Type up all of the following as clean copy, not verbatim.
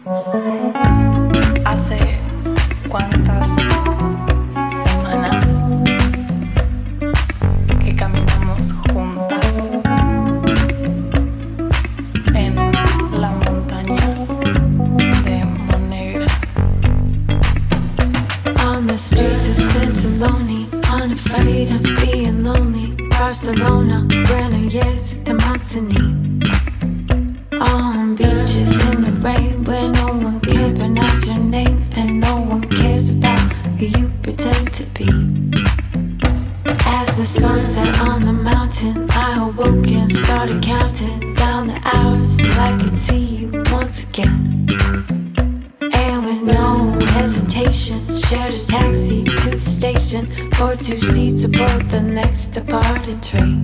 Hace cuántas semanas que caminamos juntas en la montaña de Monegra. On the streets of Cincinnati, unafraid of being lonely. Barcelona, Granollers to Montseny. On beaches in the rain where no one can pronounce your name and no one cares about who you pretend to be. As the sun set on the mountain, I awoke and started counting down the hours till I could see you once again. And with no hesitation, shared a taxi to the station for 2 seats aboard the next departed train.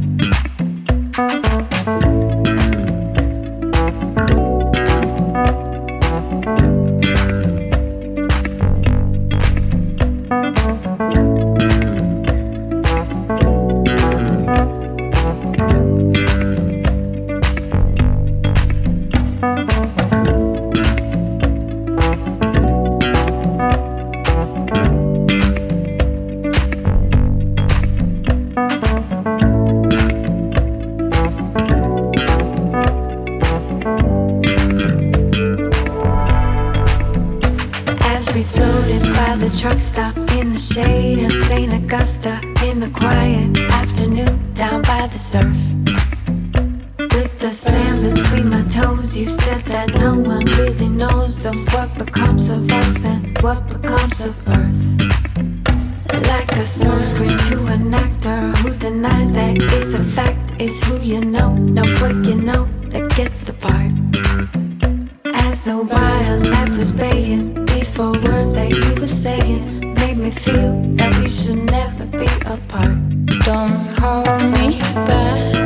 Truck stop in the shade of St. Augusta, in the quiet afternoon down by the surf. With the sand between my toes, you said that no one really knows of what becomes of us and what becomes of Earth. Like a smokescreen to an actor who denies that it's a fact, is who you know, not what you know, that gets the part. As the wildlife was baying, these 4 words that you were saying made me feel that we should never be apart. Don't hold me back.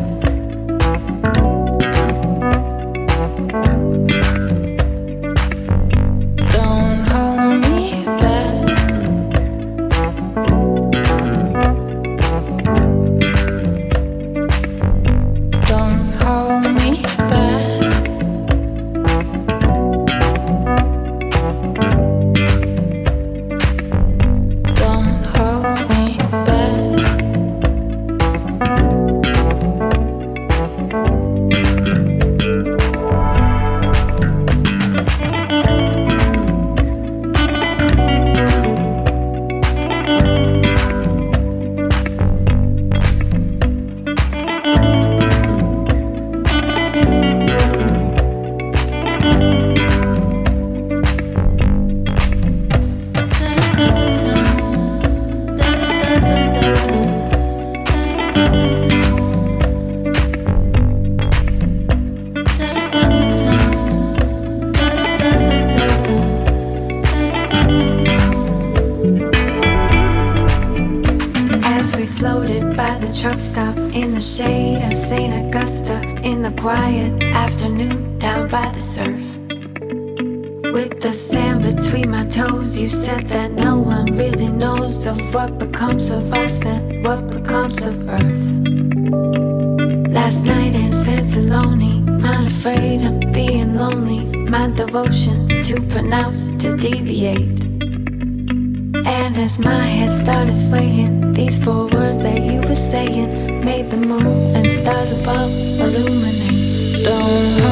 Don't hold me back. Don't hold me back. Truck stop in the shade of St. Augusta, in the quiet afternoon down by the surf. With the sand between my toes, you said that no one really knows of what becomes of us and what becomes of Earth. Last night in Cincinnati, not afraid of being lonely, my devotion too pronounced to deviate. And as my head started swaying, these 4 words that you were saying made the moon and stars above illuminate. Don't